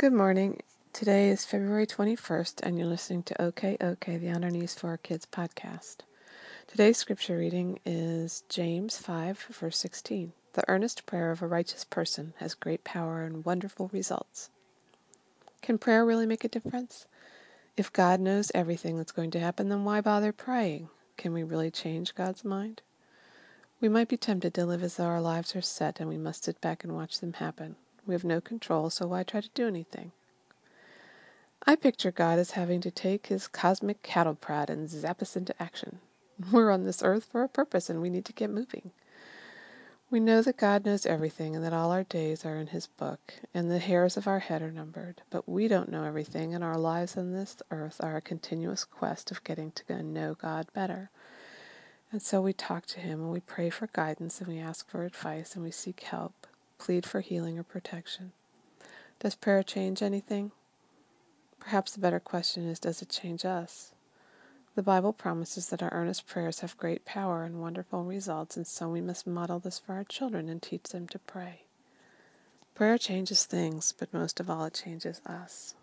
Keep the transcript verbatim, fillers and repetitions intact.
Good morning. Today is February twenty-first, and you're listening to OK OK, the On Our Knees for Our Kids podcast. Today's scripture reading is James five, verse sixteen. The earnest prayer of a righteous person has great power and wonderful results. Can prayer really make a difference? If God knows everything that's going to happen, then why bother praying? Can we really change God's mind? We might be tempted to live as though our lives are set and we must sit back and watch them happen. We have no control, so why try to do anything? I picture God as having to take his cosmic cattle prod and zap us into action. We're on this earth for a purpose, and we need to get moving. We know that God knows everything and that all our days are in his book, and the hairs of our head are numbered. But we don't know everything, and our lives on this earth are a continuous quest of getting to know God better. And so we talk to him, and we pray for guidance, and we ask for advice, and we seek help, plead for healing or protection. Does prayer change anything? Perhaps the better question is, does it change us? The Bible promises that our earnest prayers have great power and wonderful results, and so we must model this for our children and teach them to pray. Prayer changes things, but most of all it changes us.